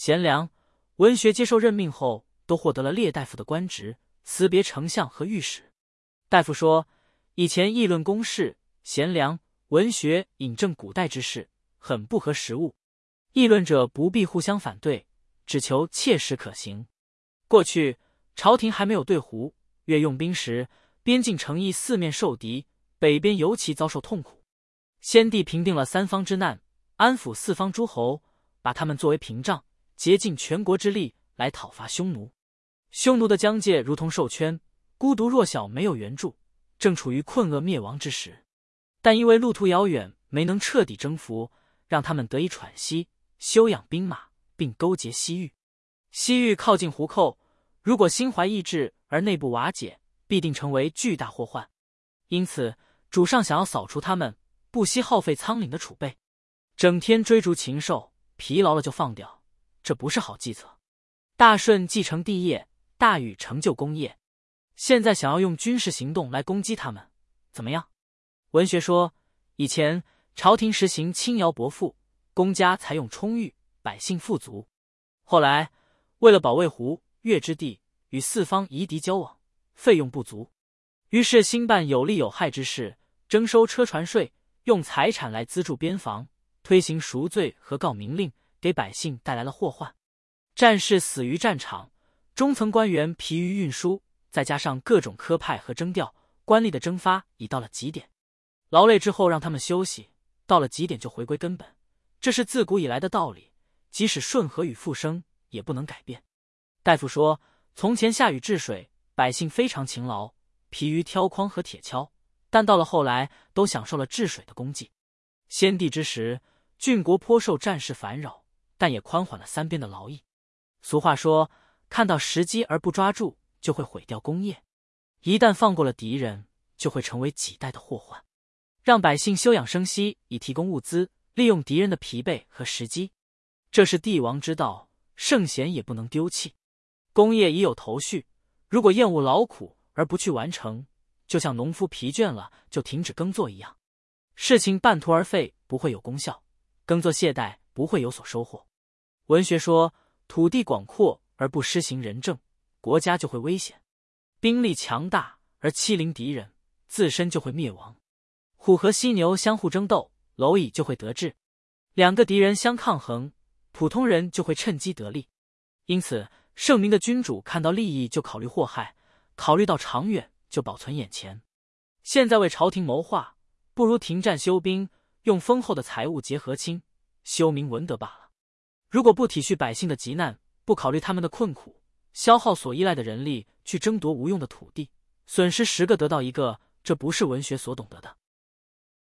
贤良、文学接受任命后，都获得了列大夫的官职，辞别丞相和御史。大夫说，以前议论公事，贤良、文学引证古代之事，很不合时务。议论者不必互相反对，只求切实可行。过去朝廷还没有对胡、越用兵时，边境城邑四面受敌，北边尤其遭受痛苦。先帝平定了三方之难，安抚四方诸侯，把他们作为屏障，竭尽全国之力来讨伐匈奴。匈奴的疆界如同兽圈，孤独弱小，没有援助，正处于困厄灭亡之时。但因为路途遥远，没能彻底征服，让他们得以喘息，休养兵马，并勾结西域。西域靠近胡寇，如果心怀异志而内部瓦解，必定成为巨大祸患。因此主上想要扫除他们，不惜耗费仓廪的储备，整天追逐禽兽，疲劳了就放掉，这不是好计策。大顺继承帝业，大禹成就功业，现在想要用军事行动来攻击他们，怎么样？文学说，以前朝廷实行轻徭薄赋，公家才用充裕，百姓富足。后来为了保卫胡、越之地，与四方夷狄交往，费用不足，于是兴办有利有害之事，征收车船税，用财产来资助边防，推行赎罪和告民令，给百姓带来了祸患。战士死于战场，中层官员疲于运输，再加上各种科派和征调，官吏的征发已到了极点。劳累之后让他们休息，到了极点就回归根本，这是自古以来的道理，即使顺和与复生也不能改变。大夫说，从前下雨治水，百姓非常勤劳，疲于挑筐和铁锹，但到了后来都享受了治水的功绩。先帝之时，郡国颇受战事烦扰，但也宽缓了三边的劳役。俗话说，看到时机而不抓住，就会毁掉功业，一旦放过了敌人，就会成为几代的祸患。让百姓休养生息，以提供物资，利用敌人的疲惫和时机，这是帝王之道，圣贤也不能丢弃。功业已有头绪，如果厌恶劳苦而不去完成，就像农夫疲倦了就停止耕作一样，事情半途而废，不会有功效，耕作懈怠，不会有所收获。文学说，土地广阔而不施行仁政，国家就会危险；兵力强大而欺凌敌人，自身就会灭亡。虎和犀牛相互争斗，蝼蚁就会得志；两个敌人相抗衡，普通人就会趁机得利。因此圣明的君主看到利益就考虑祸害，考虑到长远就保存眼前。现在为朝廷谋划，不如停战休兵，用丰厚的财物结和亲，修明文德罢了。如果不体恤百姓的急难，不考虑他们的困苦，消耗所依赖的人力去争夺无用的土地，损失10个得到1个，这不是文学所懂得的。